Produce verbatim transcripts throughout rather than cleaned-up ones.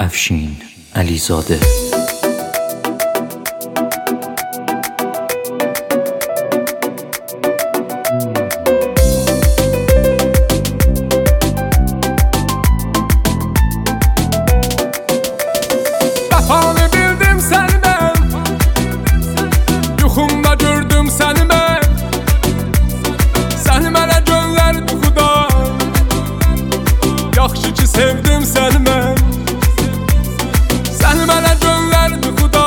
افشین علیزاده. Vəfanı bildim səni mən, yuxumda gördüm səni mən. Səni mənə göndərdi Xuda, yaxşı ki sevdim səni mən. Səni mənə göndərdi Xuda,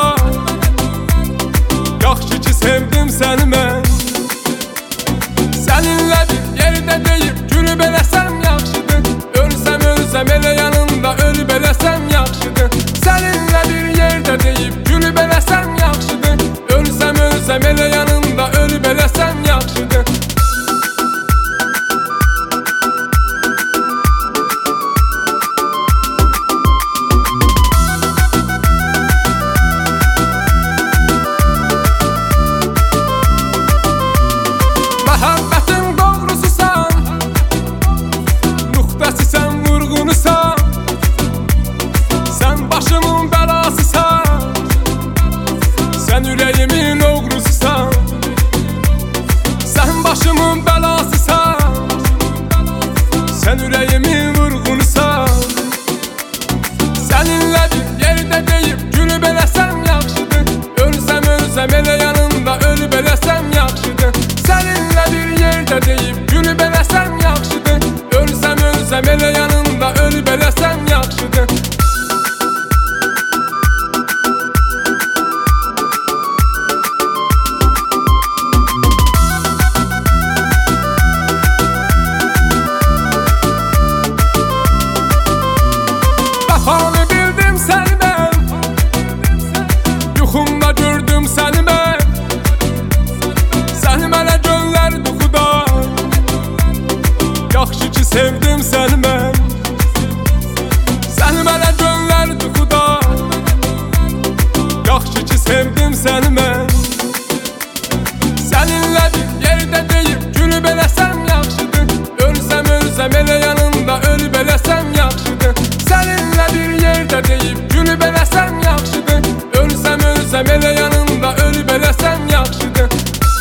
yaxşı ki sevdim səni mən. Səninlə bir yerdə deyib gülüb eləsəm yaxşıdır, ölsəm ölsəm elə yanında ölüb eləsəm yaxşıdır. Səninlə bir yerdə deyib gülüb eləsəm yaxşıdır, ölsəm ölsəm elə yanında ölüb eləsəm yaxşıdır. Məhəbbətin doğrususan, nöqtəsisən, vurğunusan. Sən başımın bəlasısan, sən ürəyimin oğrususan. Sən başımın bəlasısan, sən ürəyimin vurğunusan. Səninlə bir yerdə deyib gülüb eləsəm yaxşıdır, ölsəm ölsəm elə yanında ölüb eləsəm yaxşıdır. Səninlə bir yerdə deyib gülüb eləsəm yaxşıdır, ölsəm ölsəm elə yanında ölüb eləsəm yaxşıdır. Vəfanı bildim səni mən, yuxumda gördüm səni mən. Səni mənə göndərdi Xuda, yaxşı ki sevdim səni mən. Səni mənə göndərdi Xuda, yaxşı ki sevdim səni mən. Səninlə bir yerdə deyib gülüb eləsəm yaxşıdır, ölsəm ölsəm elə yanında ölüb eləsəm yaxşıdır. Səninlə bir yerdə deyib gülüb eləsəm yaxşıdır, ölsəm ölsəm elə yanında ölüb eləsəm yaxşıdır.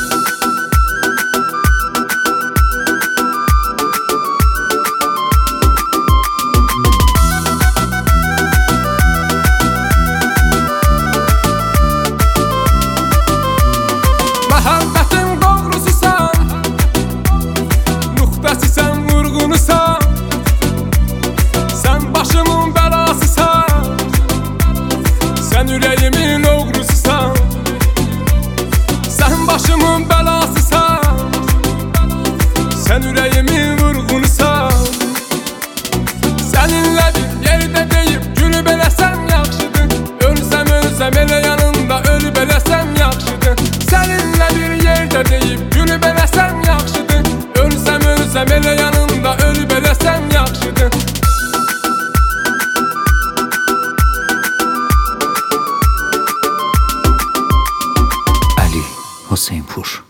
Məhəbbətin doğrususan, nöqtəsisən, vurğunusan. Sən başımın bəlasısan, sən ürəyimin oğrususan. Sən başımın bəlasısan, sən ürəyimin vurğunusan. Səninlə bir yerdə deyib gülüb eləsəm yaxşıdır, ölsəm ölsəm elə yanında ölüb eləsəm yaxşıdır. Səninlə bir yerdə deyib gülüb eləsəm yaxşıdır, ölsəm ölsəm elə yanında ölüb eləsəm yaxşıdır. علی حسین پور.